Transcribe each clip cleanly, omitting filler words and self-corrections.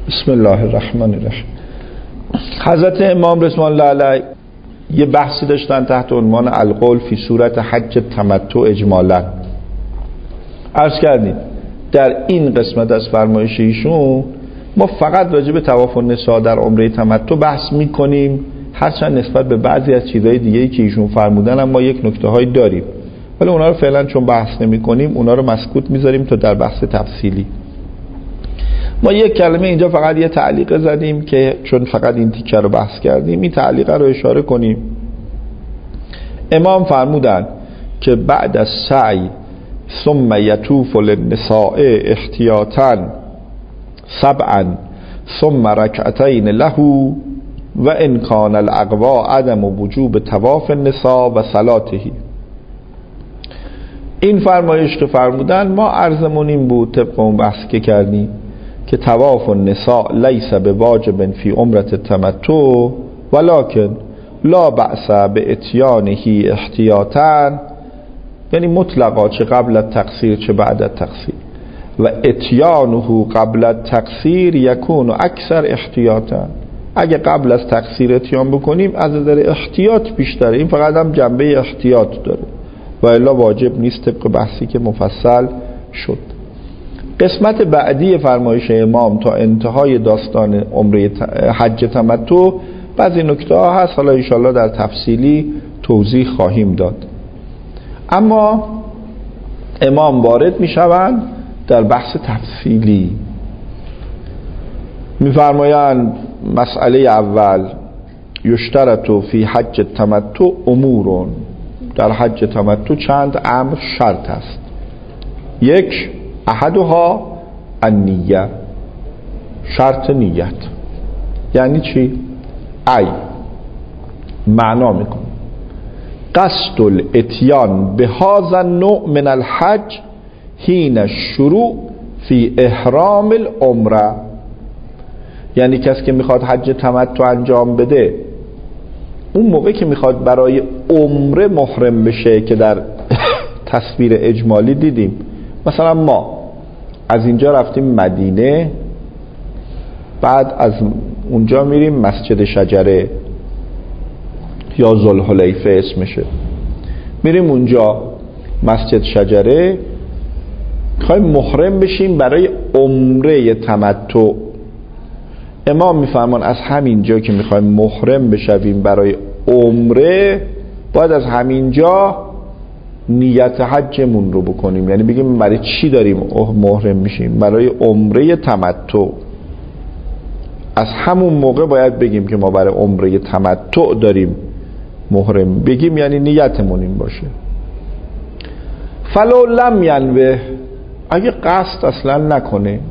بسم الله الرحمن الرحیم. حضرت امام رضوان الله علیه یه بحثی داشتن تحت عنوان القول فی صورت حج تمتع اجمالا. عرض کردیم در این قسمت از فرمایش ایشون ما فقط راجع به طواف النساء در عمره تمتع بحث میکنیم، هرچند نسبت به بعضی از چیزهای دیگه‌ای که ایشون فرمودن هم ما یک نکته‌هایی داریم، ولی اونا رو فعلا چون بحث نمی‌کنیم اونا رو مسکوت میذاریم تا در بحث تفصیلی. ما یک کلمه اینجا فقط یه تعلیق زدیم که چون فقط این تیکه رو بحث کردیم این تعلیق رو اشاره کنیم. امام فرمودن که بعد از سعی ثم یطوف للنساء احتیاطا سبعا ثم رکعتین له و ان کان الاقوا عدم وجوب طواف النساء و صلاته. این فرمایش که فرمودن ما عرضمون این بود طبق اون بحث که کردیم که طواف النساء لیس بواجب فی عمره التمتع ولکن لا بأس باتیانه احتیاطا، یعنی مطلقا چه قبل التقصیر چه بعد التقصیر، و اتیانه قبل التقصیر یکون اکثر احتیاطا. اگه قبل از تقصیر اتیان بکنیم از نظر احتیاط بیشتره، این فقط هم جنبه احتیاط داره و الا واجب نیست طبق بحثی که مفصل شد. قسمت بعدی فرمایش امام تا انتهای داستان عمره حج تمتع بعضی نکته ها هست، حالا انشاءالله در تفصیلی توضیح خواهیم داد. اما امام وارد می شوند در بحث تفصیلی. می فرمایند مسئله اول یشترط فی حج تمتع امور، در حج تمتع چند امر شرط است. یک، احدها النیه، شرط نیت. یعنی چی؟ ای معنا میکنه قصد الاتیان به هذا النوع من الحج حین الشروع فی احرام العمره، یعنی کسی که میخواد حج تمتع انجام بده اون موقع که میخواد برای عمره محرم بشه که در تصویر اجمالی دیدیم، مثلا ما از اینجا رفتیم مدینه، بعد از اونجا میریم مسجد شجره یا ذوالحلیفه اسمشه، میریم اونجا مسجد شجره میخوایم محرم بشیم برای عمره تمتع. امام میفرمان از همینجا که میخوایم محرم بشویم برای عمره باید از همینجا نیت حجمون رو بکنیم، یعنی بگیم برای چی داریم محرم میشیم؟ برای عمره تمتع. از همون موقع باید بگیم که ما برای عمره تمتع داریم محرم بگیم، یعنی نیتمون این باشه. فلو لم ینوه، اگه قصد اصلا نکنه،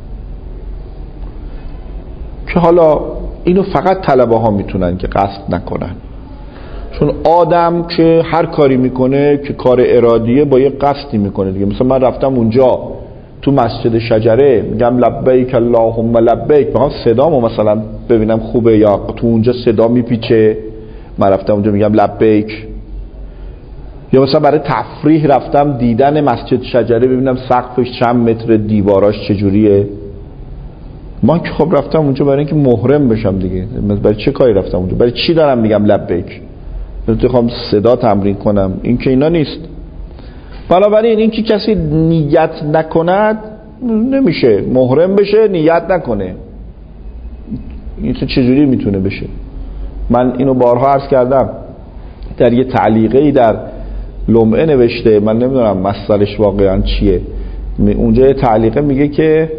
که حالا اینو فقط طلبه ها میتونن که قصد نکنن، چون آدم که هر کاری میکنه که کار ارادیه با یه قصدی میکنه دیگه. مثلا من رفتم اونجا تو مسجد شجره میگم لبیک اللهم لبیک، میخوام صدامو مثلا ببینم خوبه یا تو اونجا صدا میپیچه، من رفتم اونجا میگم لبیک. یا مثلا برای تفریح رفتم دیدن مسجد شجره ببینم سقفش چند متر، دیواراش چجوریه. من که خب رفتم اونجا برای اینکه محرم بشم دیگه، برای چه کاری رفتم اونجا؟ برای چی دارم میگم لبیک؟ میخوام صدا تمرین کنم؟ این که اینا نیست. بنابراین این که کسی نیت نکند نمیشه محرم بشه، نیت نکنه. این چجوری میتونه بشه؟ من اینو بارها عرض کردم، در یه تعلیقی در لمعه نوشته، من نمیدونم مصدرش واقعا چیه، اونجا یه تعلیقه میگه که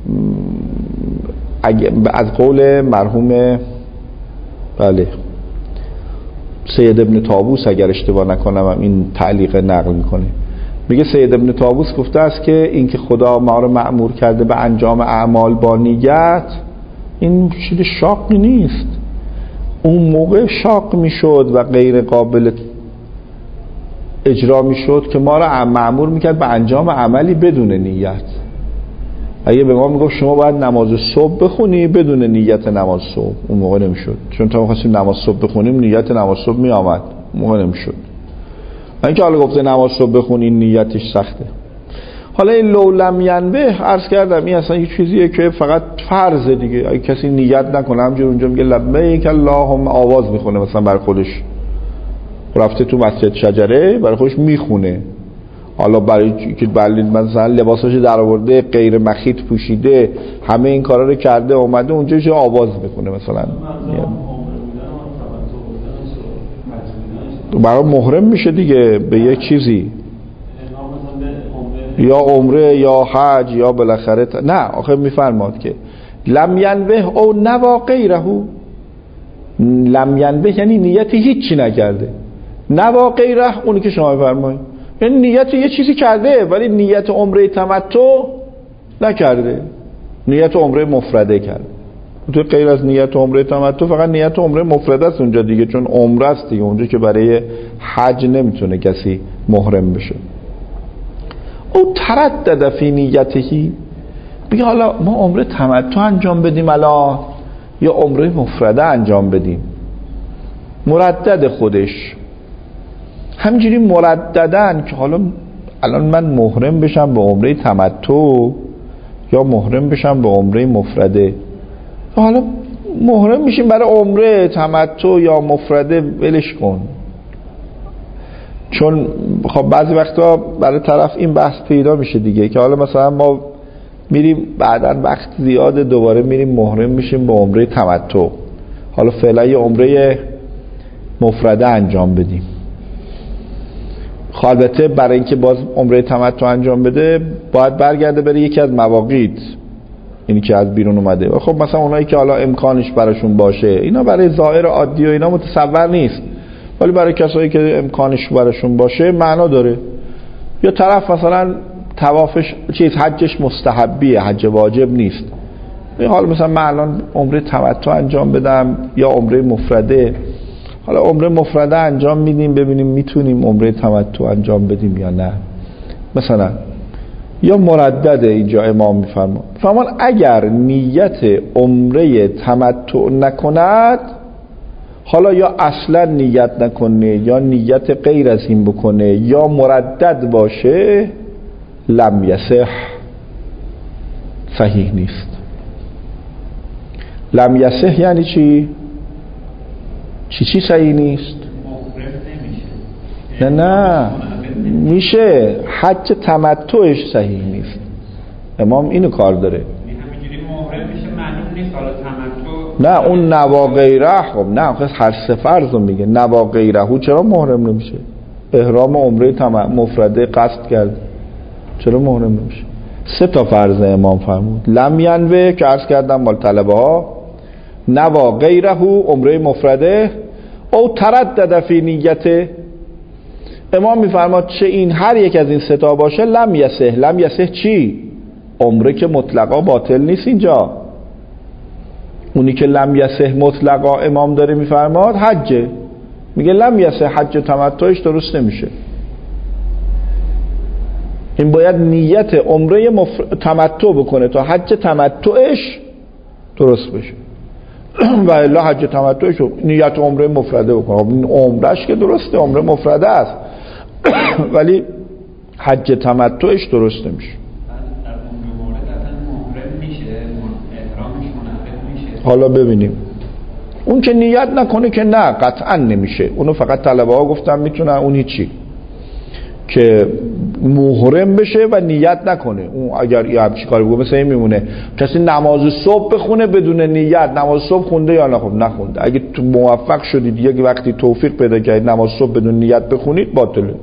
از قول مرحوم بله سید ابن طاووس اگر اشتباه نکنم این تعلیق نقل میکنه، میگه سید ابن طاووس گفته است که این که خدا ما رو مأمور کرده به انجام اعمال با نیت، این چیز شاقی نیست. اون موقع شاق میشد و غیر قابل اجرا میشد که ما رو مأمور میکرد به انجام عملی بدون نیت. اگه به ما میگفت شما باید نماز صبح بخونی بدون نیت نماز صبح، اون موقع نمیشد، چون تا می‌خواستیم نماز صبح بخونیم نیت نماز صبح میآمد، اون موقع نمیشد. اینکه حالا گفته نماز صبح بخونی نیتش سخته. حالا این لو لم ینوه عرض کردم این اصلا یه چیزیه که فقط فرضه دیگه. اگه کسی نیت نکنه همجور اونجا میگه لبیک اللهم آواز میخونه مثلا برای خودش، رفته تو مسجد شجره برای خودش میخونه، حالا برای که مثلا لباساشو در آورده غیر مخیط پوشیده همه این کارا رو کرده اومده اونجا چه آواز میخونه مثلا برای محرم میشه دیگه به یه چیزی، یا عمره یا حج یا بالاخره نه آخه میفرماد که لم ینوه او نوا غیره. لم ینوه یعنی نیتی هیچی نکرده، نوا غیره اونی که شما فرمایید یعنی نیت یه چیزی کرده ولی نیت عمره تمتع نکرده، نیت عمره مفرده کرده. تو غیر از نیت عمره تمتع فقط نیت عمره مفرده است اونجا دیگه، چون عمره است دیگه اونجا که برای حج نمیتونه کسی محرم بشه. او تردد فی نیتهی، بگه حالا ما عمره تمتع انجام بدیم الان یا عمره مفرده انجام بدیم، مردد خودش همینجوری مرددن که حالا الان من محرم بشم به عمره تمتع یا محرم بشم به عمره مفرده. حالا محرم میشیم برای عمره تمتع یا مفرده ولش کن، چون خب بعضی وقتا برای طرف این بحث پیدا میشه دیگه که حالا مثلا ما میریم بعداً وقت زیاده دوباره میریم محرم میشیم به عمره تمتع، حالا فعلا یه عمره مفرده انجام بدیم. البته برای اینکه باز عمره تمتع انجام بده باید برگرده بره یکی از مواقیت، اینی که از بیرون اومده. و خب مثلا اونایی که حالا امکانش براشون باشه، اینا برای ظاهر عادی و اینا متصور نیست، ولی برای کسایی که امکانش براشون باشه معنا داره. یا طرف مثلا طوافش حجش مستحبیه، حج واجب نیست، حالا مثلا من الان عمره تمتع انجام بدم یا عمره مفرده، حالا عمره مفرده انجام میدیم ببینیم میتونیم عمره تمتع انجام بدیم یا نه مثلا. یا مردده اینجا امام میفرمان اگر نیت عمره تمتع نکند، حالا یا اصلا نیت نکنه یا نیت غیر از این بکنه یا مردد باشه، لم یصح، صحیح نیست. لم یصح یعنی چی؟ چی صحیح نیست؟ نه میشه، حج تمتعش صحیح نیست. امام اینو کار داره. همینجوری محرم میشه معلوم نیست حالا تمتع نه اون نوا غیره. خب نه آخه هر سه فرض رو میگه، نوا غیره چرا محرم نمیشه؟ احرام عمره مفرده قصد کرد چرا محرم نمیشه؟ سه تا فرض امام فرمود. لم ینوه که عرض کردم مال طلبه ها، نوا غیره عمره مفرده، او تردد فی نیته. امام میفرماد چه این هر یک از این سه تا باشه لم یصح. لم یصح چی؟ عمره که مطلقا باطل نیست اینجا. اونی که لم یصح مطلقا امام داره میفرماد حجه، میگه لم یصح حج تمتعش درست نمیشه. این باید نیت عمره تمتع بکنه تا حج تمتعش درست بشه و الا حج تمتعش نیت عمره مفرده بکنه. این عمرش که درسته، عمره مفرده است ولی حج تمتعش درست نمیشه. حالا ببینیم اون که نیت نکنه که نه قطعا نمیشه، اونو فقط طلبه ها گفتن میتونن، اون هیچی که محرم بشه و نیت نکنه. اون اگر یه همچی کاری بگه مثلا این میمونه کسی نماز صبح بخونه بدون نیت، نماز صبح خونده یا نخونده، اگه تو موفق شدید یک وقتی توفیق پیدا کردید نماز صبح بدون نیت بخونید باطله.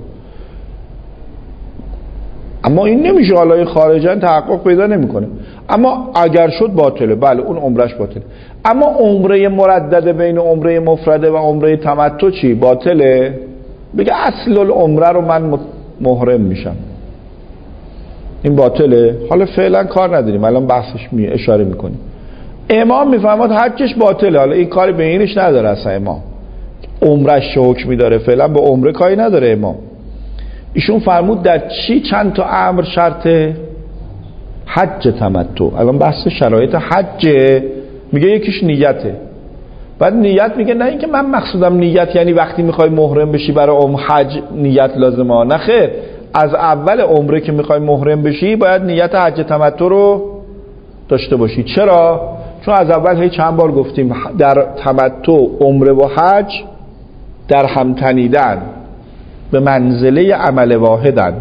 اما این نمیشه، حالا خارجا تحقق پیدا نمیکنه، اما اگر شد باطله، بله اون عمرش باطله. اما عمره مردده بین عمره مفرده و عمره تمتع چی؟ باطله. بگه اصل العمره رو من محرم میشم، این باطله. حالا فعلا کار نداریم، الان بحثش اشاره میکنیم. امام میفهمد حجش باطله، حالا این کاری به اینش نداره اصلا امام، عمرش حکمی داره، فعلا به عمره کاری نداره امام. ایشون فرمود در چی چند تا امر شرطه؟ حج تمتع. الان بحث شرایط حجه، میگه یکیش نیته. بعد نیت میگه نه اینکه من مقصودم نیت یعنی وقتی میخوای محرم بشی برای حج نیت لازمه، نه خیر، از اول عمره که میخوای محرم بشی باید نیت حج تمتع رو داشته باشی. چرا؟ چون از اول هی چند بار گفتیم در تمتع عمره و حج در هم تنیدن، به منزله عمل واحدن.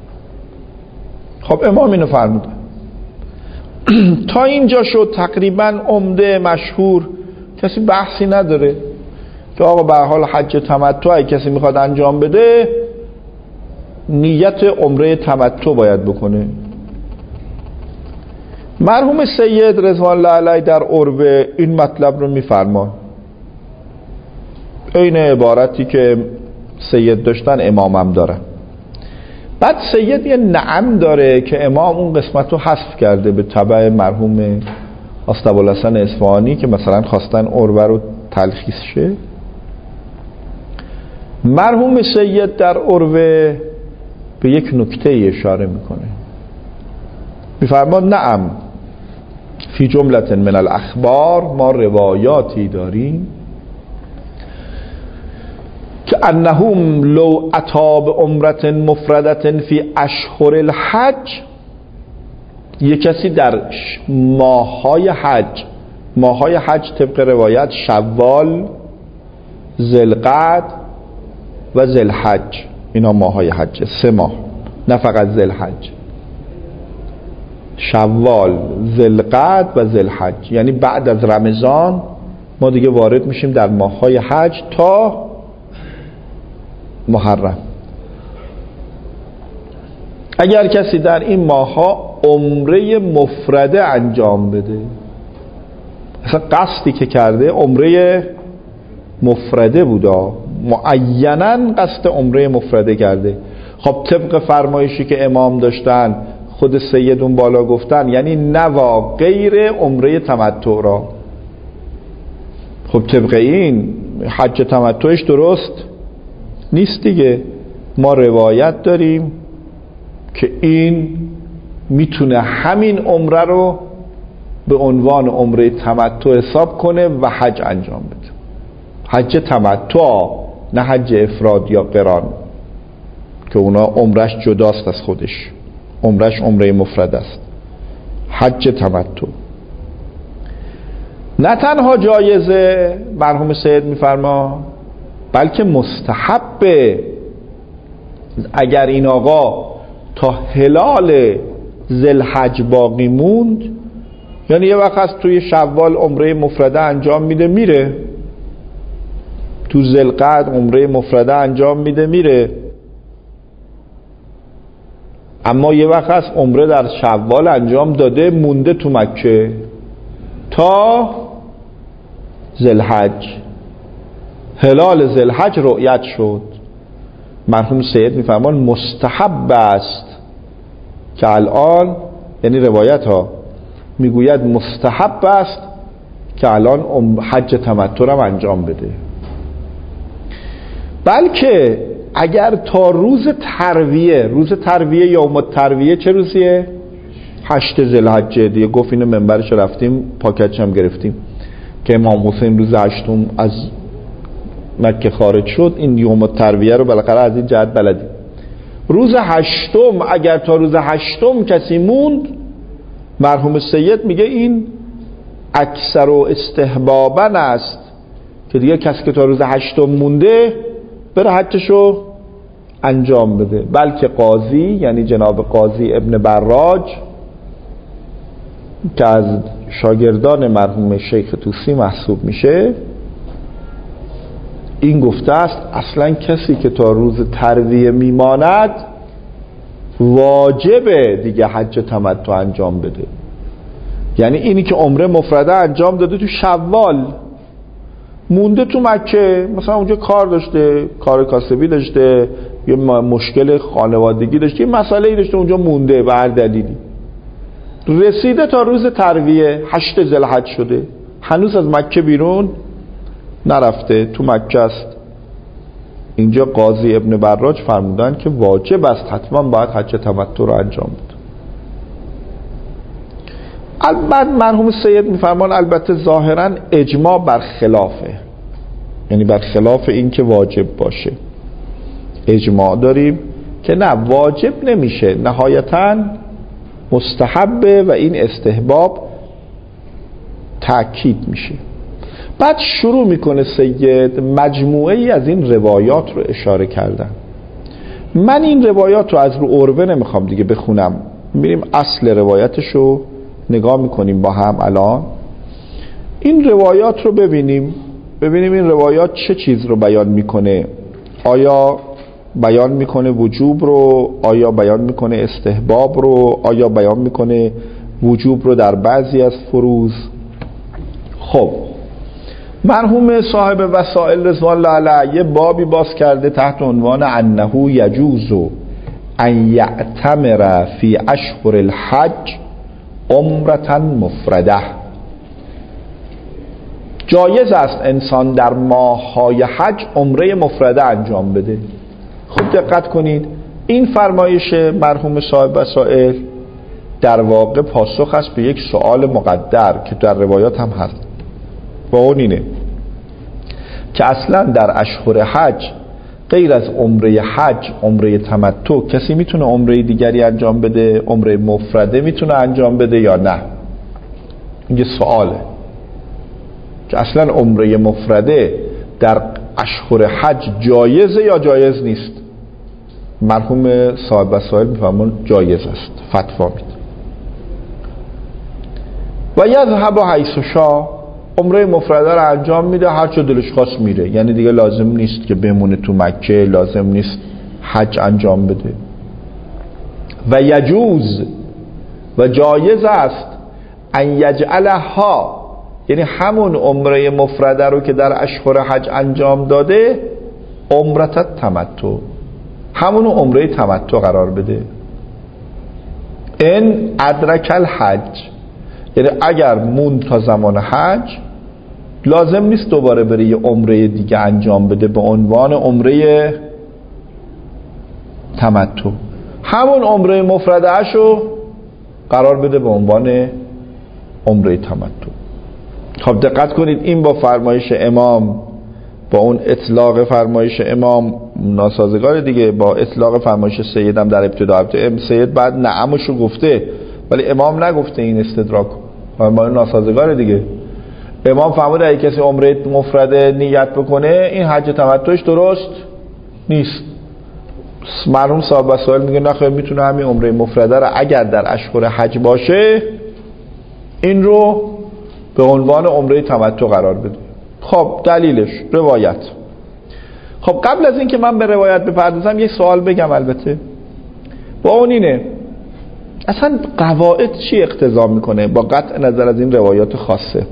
خب امام اینو فرمودن. تا اینجا شد تقریبا عمده مشهور، کسی بحثی نداره که آقا به هر حال حج تمتع اگه کسی میخواد انجام بده نیت عمره تمتع باید بکنه. مرحوم سید رضوان الله علیه در عروه این مطلب رو میفرما، این عبارتی که سید داشتن امامم داره. بعد سید یه نعم داره که امام اون قسمت رو حذف کرده به تبع مرحوم آستابالحسن اصفهانی که مثلا خواستن عروه رو تلخیص شه. مرحوم سید در عروه به یک نکته اشاره میکنه، میفرماد نعم فی جملت من الاخبار، ما روایاتی داریم که انهم لو اتی بعمرة مفردة فی اشهر الحج، یک کسی در ماههای حج طبق روایت شوال، ذوالقعد و ذوالحج، اینا ماههای حج، 3 ماه، نه فقط ذوالحج، شوال، ذوالقعد و ذوالحج، یعنی بعد از رمضان ما دیگه وارد میشیم در ماههای حج تا محرم. اگر کسی در این ماهها عمره مفرده انجام بده، اصلا قصدی که کرده عمره مفرده بودا، معیناً قصد عمره مفرده کرده، خب طبق فرمایشی که امام داشتن خود سیدون بالا گفتن، یعنی نوا غیر عمره تمتع را. خب طبق این حج تمتعش درست نیست دیگه. ما روایت داریم که این میتونه همین عمره رو به عنوان عمره تمتع حساب کنه و حج انجام بده. حج تمتع، نه حج افراد یا قران که اونا عمرش جداست از خودش، عمرش عمره مفرد است. حج تمتع نه تنها جایزه، مرحوم سید میفرما، بلکه مستحبه. اگر این آقا تا هلال ذوالحج باقی موند، یعنی یه وقت از توی شوال عمره مفرده انجام میده میره، تو ذوالقعد عمره مفرده انجام میده میره، اما یه وقت از عمره در شوال انجام داده مونده تو مکه تا ذوالحج، هلال ذوالحج رؤیت شد، مرحوم سید میفرمان مستحب است که الان، یعنی روایت ها میگوید مستحب است که الان حج تمتع رو انجام بده. بلکه اگر تا روز ترویه یوم الترویه، چه روزیه؟ 8 ذوالحجه دیگه، گفت اینو منبرش رفتیم پاکتش هم گرفتیم که امام حسین روز 8 از مکه خارج شد، این یوم الترویه رو بالاخره از این جهت بلدیم. روز 8 اگر تا روز 8 کسی موند، مرحوم سید میگه این اکثر و استحبابا است که دیگه کسی که تا روز 8 مونده بره حجشو انجام بده. بلکه قاضی، یعنی جناب قاضی ابن براج که از شاگردان مرحوم شیخ طوسی محسوب میشه، این گفته است اصلا کسی که تا روز ترویه میماند واجبه دیگه حج تمتع انجام بده. یعنی اینی که عمره مفرده انجام داده تو شوال، مونده تو مکه، مثلا اونجا کار داشته، کار کاسبی داشته، یه مشکل خانوادگی داشته، یه مسئله‌ای داشته، اونجا مونده به هر دلیلی، رسیده تا روز ترویه 8 ذوالحج شده، هنوز از مکه بیرون نرفته، تو مکه است. اینجا قاضی ابن براج فرمودن که واجب است، حتما باید حج تمتع رو انجام بده. البته مرحوم سید میفرمان البته ظاهرا اجماع بر خلافه، یعنی بر خلاف این که واجب باشه. اجماع داریم که نه واجب نمیشه، نهایتاً مستحبه و این استحباب تأکید میشه. بعد شروع میکنه سید مجموعه ای از این روایات رو اشاره کردن. من این روایات رو از رو عروه نمیخوام دیگه بخونم، میریم اصل روایتش رو نگاه میکنیم با هم. الان این روایات رو ببینیم این روایات چه چیز رو بیان میکنه. آیا بیان میکنه وجوب رو، آیا بیان میکنه استحباب رو، آیا بیان میکنه وجوب رو در بعضی از فروض. خب مرحوم صاحب وسائل رضوان الله علیه بابی باز کرده تحت عنوان انه یجوز ان یعتمر فی اشهر الحج عمرة مفرده. جایز است انسان در ماه‌های حج عمره مفرده انجام بده. خب دقت کنید، این فرمایش مرحوم صاحب وسائل در واقع پاسخ است به یک سوال مقدر که در روایات هم هست و اون اینه که اصلا در اشهر حج غیر از عمره حج، عمره تمتع، کسی میتونه عمره دیگری انجام بده؟ عمره مفرده میتونه انجام بده یا نه؟ این یه سواله که اصلا عمره مفرده در اشهر حج جایزه یا جایز نیست. مرحوم صاحب وسائل میفهمون جایز است، فتوا میده. و یذهب حیث شاء، عمره مفرده رو انجام میده هر چه دلش خواست میره، یعنی دیگه لازم نیست که بمونه تو مکه، لازم نیست حج انجام بده. و یجوز، و جایز است ان یجعلها، یعنی همون عمره مفرده رو که در اشهر حج انجام داده عمرت تمتع، همونو عمره تمتع قرار بده. ان ادرک الحج، یعنی اگر موند تا زمان حج لازم نیست دوباره بره یه عمره دیگه انجام بده به عنوان عمره تمتع، همون عمره مفرده شو قرار بده به عنوان عمره تمتع. خب دقت کنید، این با فرمایش امام، با اون اطلاق فرمایش امام ناسازگار دیگه، با اطلاق فرمایش سیدم در ابتدا. سید بعد نعمشو گفته ولی امام نگفته این استدراک، فرمایش ناسازگار دیگه. امام فرموده اگه کسی عمره مفرده نیت بکنه این حج تمتعش درست نیست. مرحوم صاحب وسائل میگه نخیر، میتونه همین عمره مفرده رو اگر در اشهر حج باشه این رو به عنوان عمره تمتع قرار بده. خب دلیلش روایت. خب قبل از این که من به روایت بپردازم یک سوال بگم، البته با اون اینه اصلا قواعد چی اقتضا میکنه با قطع نظر از این روایات خاصه؟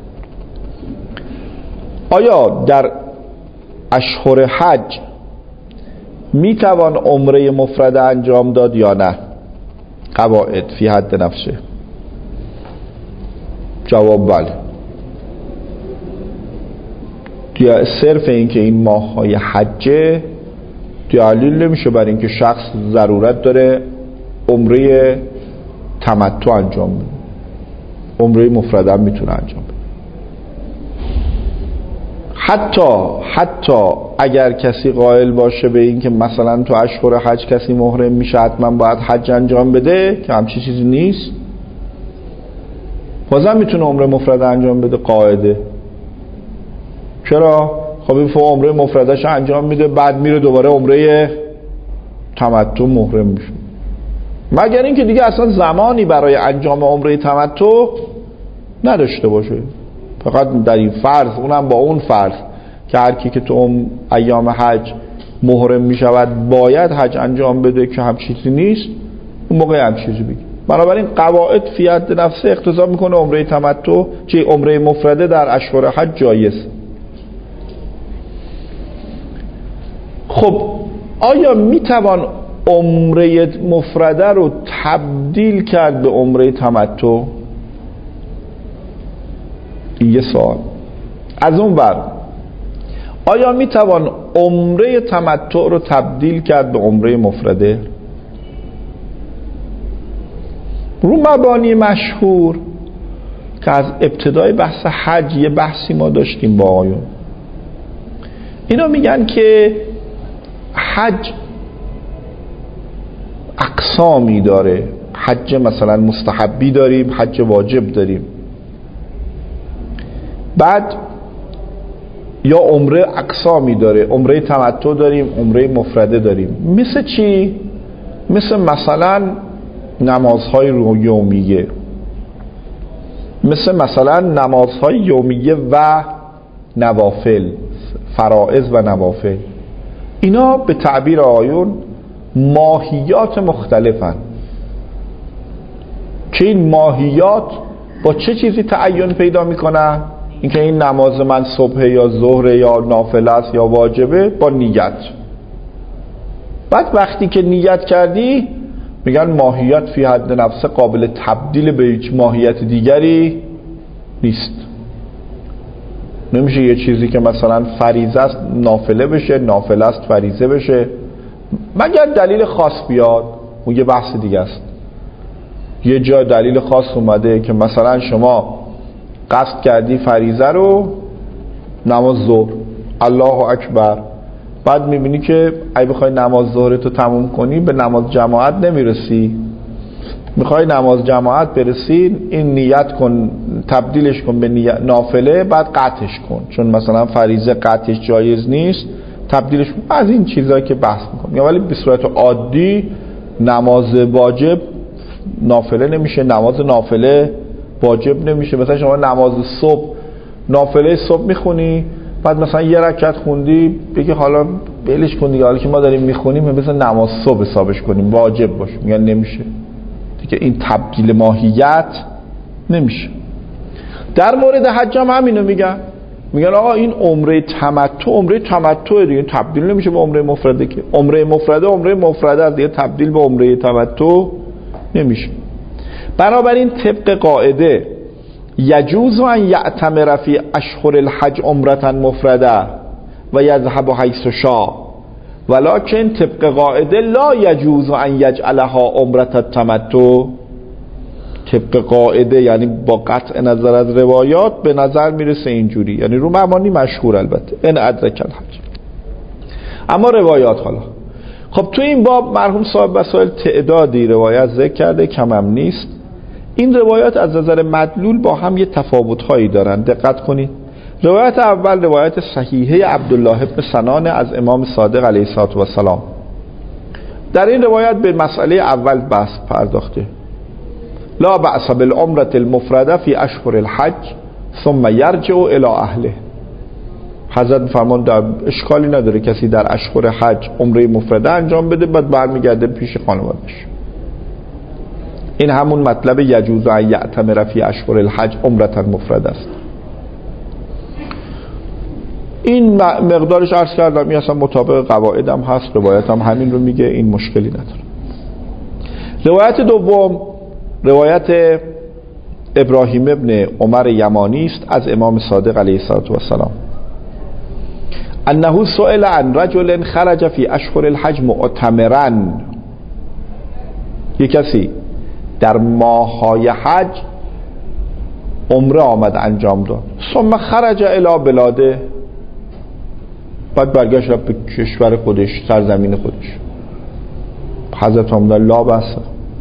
آیا در اشهر حج میتوان عمره مفرده انجام داد یا نه؟ قواعد فی حد نفسه. جواب بله. صرف این که این ماه‌های حجه دلیل نمیشه بر اینکه شخص ضرورت داره عمره تمتع انجام بده. عمره مفرده هم میتونه انجام بده. حتی اگر کسی قائل باشه به این که مثلا تو اشهر حج کسی محرم میشه حتما باید حج انجام بده، که همچین چیزی نیست، بازم میتونه عمره مفرده انجام بده قاعده. چرا؟ خب این عمره مفردش انجام میده بعد میره دوباره عمره تمتع محرم میشه، مگر اینکه دیگه اصلا زمانی برای انجام عمره تمتع نداشته باشه، فقط در این فرض، اونم با اون فرض که هر کی که تو ایام حج محرم میشود باید حج انجام بده، که هم چیزی نیست، اون موقع هم چیزی بگی. بنابراین قواعد فی حد نفسه اقتضا میکنه عمره تمتع، چه عمره مفرده در اشهر حج جایز. خب آیا میتوان عمره مفرده رو تبدیل کرد به عمره تمتع؟ این یه سوال. از اون ور آیا میتوان عمره تمتع رو تبدیل کرد به عمره مفرده؟ رو مبانی مشهور که از ابتدای بحث حج یه بحثی ما داشتیم با آقایون، اینا میگن که حج اقسامی داره. حج مثلا مستحبی داریم، حج واجب داریم. بعد یا عمره اقسامی داره، عمره تمتع داریم، عمره مفرده داریم. مثل چی؟ مثلا نمازهای یومیه، مثلا نمازهای یومیه و نوافل، فرائض و نوافل. اینا به تعبیر آیون ماهیات مختلفن که این ماهیات با چه چیزی تعین پیدا میکنن؟ اینکه این نماز من صبح یا ظهر یا نافله است یا واجبه، با نیت. بعد وقتی که نیت کردی میگن ماهیت فی حد نفسه قابل تبدیل به هیچ ماهیت دیگری نیست. نمیشه یه چیزی که مثلا فریضه است نافله بشه، نافله است فریضه بشه، مگر دلیل خاص بیاد. اون یه بحث دیگه است. یه جا دلیل خاص اومده که مثلا شما قصد کردی فریضه رو نماز ظهر، الله اکبر، بعد میبینی که اگه بخوای نماز ظهرتو تموم کنی به نماز جماعت نمیرسی، میخوای نماز جماعت برسی، این نیت کن تبدیلش کن به نافله، بعد قطعش کن، چون مثلا فریضه قطعش جایز نیست، تبدیلش کن. از این چیزایی که بحث میکنم. ولی به صورت عادی نماز واجب نافله نمیشه، نماز نافله واجب نمیشه. مثلا شما نماز صبح، نافله صبح میخونی، بعد مثلا یه رکعت خوندی، بگی حالا بلش کن دیگه، حالا که ما داریم میخونیم مثلا نماز صبح حسابش کنیم واجب باشه. میگن نمیشه دیگه، این تبدیل ماهیت نمیشه. در مورد حج هم همینو میگن آقا این عمره تمتع دیگه تبدیل نمیشه به عمره مفرده، که عمره مفرده است دیگه، تبدیل به عمره تمتع نمیشه. بنابراین طبق قاعده یجوز ان یعتمر فی اشهر الحج عمرة مفرده و یذهب حیث شاء، ولکن طبق قاعده لا یجوز ان یجعلها عمرة التمتع. طبق قاعده یعنی با قطع نظر از روایات به نظر میرسه اینجوری، یعنی رو مبانی مشهور البته ان ادرک الحج. اما روایات حالا خب تو این باب مرحوم صاحب وسائل تعدادی روایت ذکر کرده، کم هم نیست. این روایات از نظر مدلول با هم یه تفاوت‌هایی دارن، دقت کنید. روایت اول روایت صحیحه عبدالله ابن سنان از امام صادق علیه السلام. در این روایت به مسئله اول بحث پرداخته، لا بأس بالعمرة المفردة فی اشهر الحج ثم یرجع الی اهله. حضرت فرمان در اشکالی نداره کسی در اشهر حج عمره مفرده انجام بده، بعد برمیگرده پیش خانواده‌اش. این همون مطلب یجوز ان یعتمر فی اشهر الحج عمرة مفرده است. این مقدارش عرض کردم، این اصلا مطابق قواعدم هست، روایت هم همین رو میگه، این مشکلی نداره. روایت دوم روایت ابراهیم ابن عمر یمانی است از امام صادق علیه السلام، انه سئل عن رجل خرج فی اشهر الحج معتمرا. یک کسی در ماه‌های حج عمره آمد انجام داد، ثم خرج الی بلاده، بعد برگشت به کشور خودش، سرزمین خودش. حضرت هم در لا بأس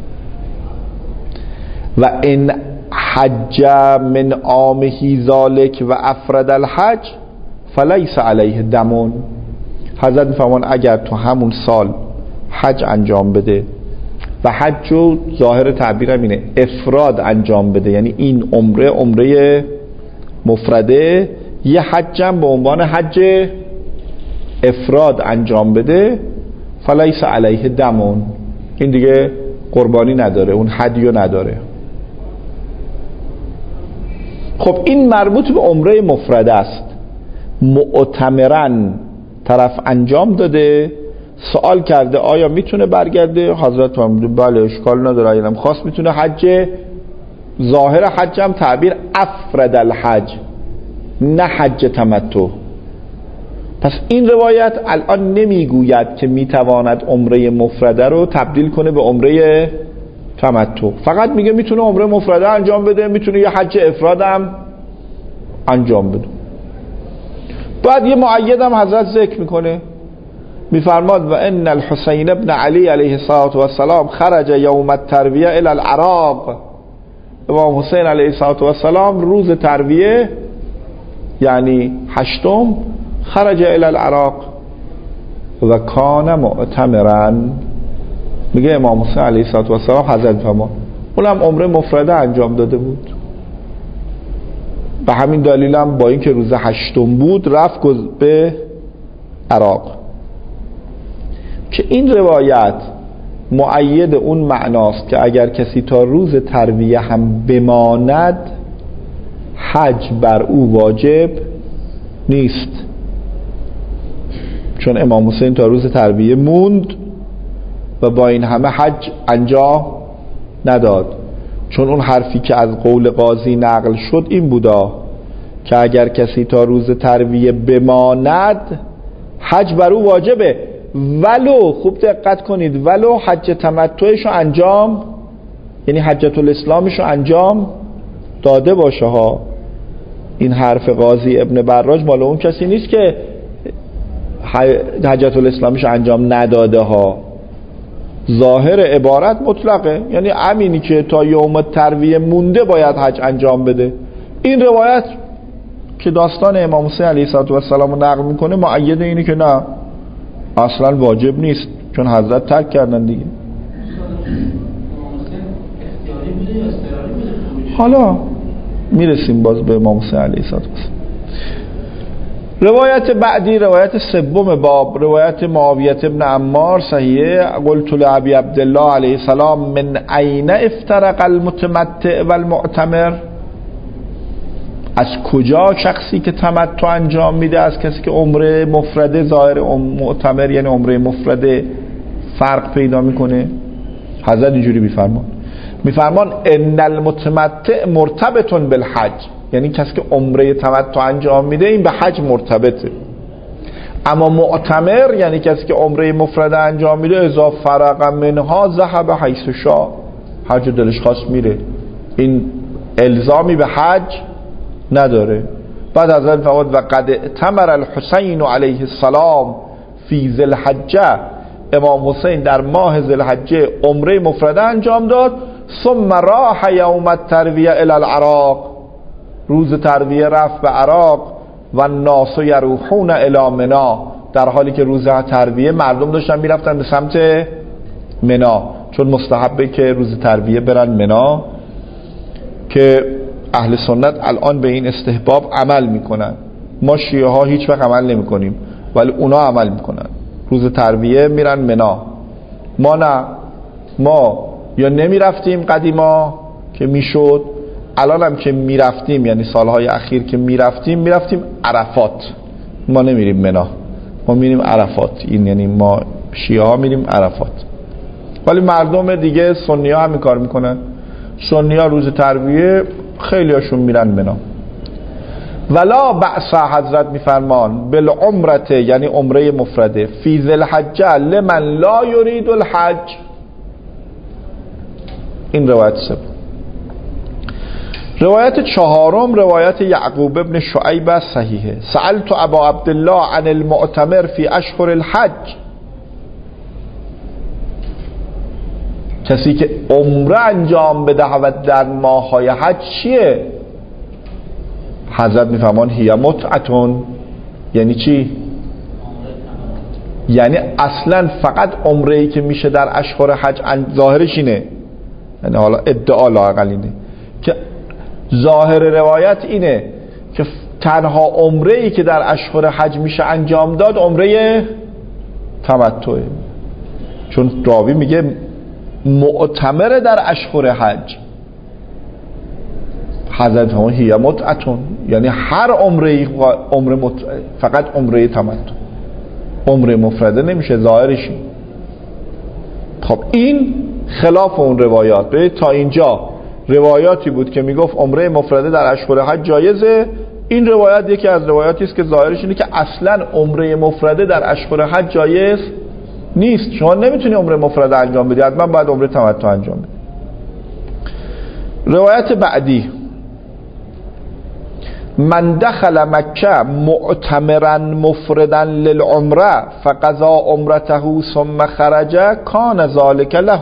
و ان حج من عامه ذلک و افرد الحج فلیس علیه دمون. حضرت فرمان اگر تو همون سال حج انجام بده و حج و ظاهر تعبیرم اینه افراد انجام بده، یعنی این عمره مفرده، یه حجم به عنوان حج افراد انجام بده، فلیس علیه دمون، این دیگه قربانی نداره، اون هدیو نداره. خب این مربوط به عمره مفرده است. معتمرن طرف انجام داده، سوال کرده آیا میتونه برگرده؟ حضرت فرمود بله اشکال نداره، اگرم خواست میتونه. حج ظاهر حج هم تعبیر افرد الحج، نه حج تمتع. پس این روایت الان نمیگوید که میتواند عمره مفرده رو تبدیل کنه به عمره تمتع، فقط میگه میتونه عمره مفرده انجام بده، میتونه یه حج افراد هم انجام بده. بعد یه مؤید هم حضرت ذکر میکنه، میفرماد و ان الحسین ابن علی علیه السلام خرج یوم الترویه الى العراق. امام حسین علیه السلام روز ترویه یعنی 8 خرج الى العراق و کان معتمرا. میگه امام حسین علیه السلام حضرت فرمان اونم عمره مفرده انجام داده بود. به همین دلیل هم با اینکه روز 8 بود رفت به عراق. که این روایت مؤید اون معناست که اگر کسی تا روز ترویه هم بماند حج بر او واجب نیست، چون امام حسین تا روز ترویه موند و با این همه حج انجام نداد. چون اون حرفی که از قول قاضی نقل شد این بودا که اگر کسی تا روز ترویه بماند حج بر او واجبه، ولو خوب دقت کنید ولو حج تمتعش رو انجام، یعنی حجت الاسلامش رو انجام داده باشه ها. این حرف قاضی ابن براج مال اون کسی نیست که حجت الاسلامش رو انجام نداده ها. ظاهر عبارت مطلقه، یعنی امینی که تا یوم ترویه مونده باید حج انجام بده. این روایت که داستان امام حسین علیه السلام رو نقل میکنه مؤید اینه که نه اصلا واجب نیست، چون حضرت ترک کردن دیگه. حالا میرسیم باز به امام حسین علیه السلام. روایت بعدی روایت سوم باب، روایت معاویه ابن عمار صحیحه. قلت لابی عبدالله علیه السلام من اين افترق المتمتع والمعتمر، از کجا شخصی که تمتع انجام میده از کسی که عمره مفرده ظاهر معتمر یعنی عمره مفرده فرق پیدا میکنه؟ حضرت اینجوری میفرمان ان المتمتع مرتبط بالحج، یعنی کسی که عمره تمتع انجام میده این به حج مرتبطه. اما معتمر یعنی کسی که عمره مفرده انجام میده اذا فرق منها ذهب حیث شاء، حج دلش خواست میره، این الزامی به حج نداره. بعد از این فرمود و قد اعتمر الحسین علیه السلام فی ذی الحجه، امام حسین در ماه ذی الحجه عمره مفرده انجام داد. ثم راح یوم الترویه الی العراق، روز ترویه رفت به عراق. و الناس یروحون الی منی، در حالی که روز ترویه مردم داشتن میرفتن به سمت منی، چون مستحبه که روز ترویه برن منی، که اهل سنت الان به این استحباب عمل میکنن. ما شیعه ها هیچ وقت عمل نمی کنیم ولی اونا عمل میکنن، روز ترویه میرن منی. ما نه، ما یا نمی رفتیم قدیما که میشد، الان هم که میرفتیم یعنی سالهای اخیر که میرفتیم عرفات، ما نمیریم منی، ما میریم عرفات. این یعنی ما شیعه ها میریم عرفات، ولی مردم دیگه سنی ها هم این کار میکنن. سنی ها روز ترویه خیلی هاشون میرن منی. ولا بأس، حضرت میفرمان بالعمرت یعنی عمره مفرده فی ذی الحجه لمن لا یرید الحج. این روایت سوم. روایت چهارم روایت یعقوب ابن شعیب صحیحه. سألت ابا عبدالله عن المعتمر فی اشهر الحج، کسی که عمره انجام بدهد در ماه‌های حج چیه؟ حضرت میفرمان هی متعتون، یعنی چی؟ یعنی اصلا فقط عمره‌ای که میشه در اشهر حج ظاهرش اینه، یعنی حالا ادعا لااقل اینه که ظاهر روایت اینه که تنها عمره‌ای که در اشهر حج میشه انجام داد عمره تمتعه، چون راوی میگه معتمر در اشهر حج. حضرت هم هی متعتون یعنی هر عمره فقط عمره تمتع، عمره مفرده نمیشه ظاهرش. خب این خلاف اون روایات. به تا اینجا روایاتی بود که میگفت عمره مفرده در اشهر حج جایزه. این روایت یکی از روایاتی است که ظاهرش اینه که اصلا عمره مفرده در اشهر حج جایز نیست. شما نمیتونی عمره مفرده انجام بدی، حتما باید عمره تمتع انجام بدی. روایت بعدی من دخل مکه معتمرا مفردا للعمره فقضا عمرته ثم خرج کان ذلک له.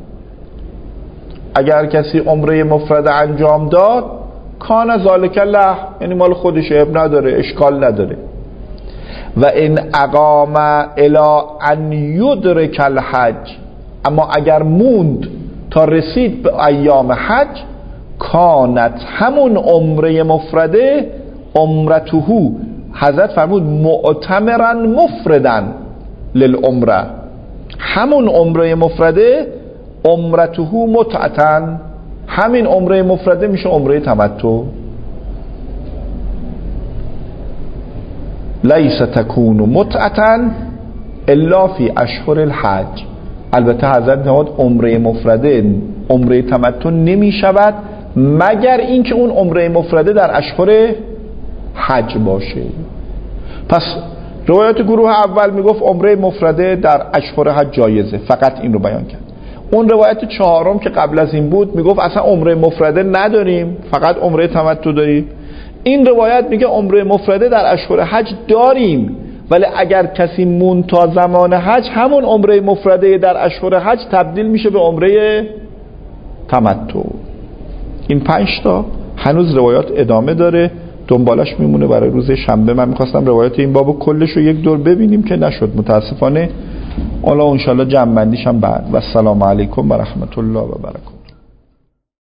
اگر کسی عمره مفرد انجام داد کان ذلک له، یعنی مال خودش، عیب نداره، اشکال نداره. و این اقام الی ان یدرک الحج، اما اگر موند تا رسید به ایام حج، کانت همون عمره مفرده عمرته، حضرت فرمود معتمرا مفردن للعمره، همون عمره مفرده عمرته متعتن، همین عمره مفرده میشه عمره تمتع. لیس تکون متعتن الا فی اشهر الحج. البته حضرت نهاد عمره مفرده عمره تمتع نمی شود مگر اینکه اون عمره مفرده در اشهر حج باشه. پس روایت گروه اول میگفت عمره مفرده در اشهر حج جایزه، فقط این رو بیان کرد. اون روایت چهارم که قبل از این بود میگفت اصلا عمره مفرده نداریم، فقط عمره تمتع داریم. این روایت میگه عمره مفرده در اشهر حج داریم، ولی اگر کسی مون تا زمان حج، همون عمره مفرده در اشهر حج تبدیل میشه به عمره تمتع. این 5 تا هنوز روایات ادامه داره، دنبالش میمونه برای روز شنبه. من میخواستم روایات این بابو کلش رو یک دور ببینیم که نشد متاسفانه. حالا انشالله جمع بندیش هم بعد. و السلام علیکم و رحمت الله و برکاته.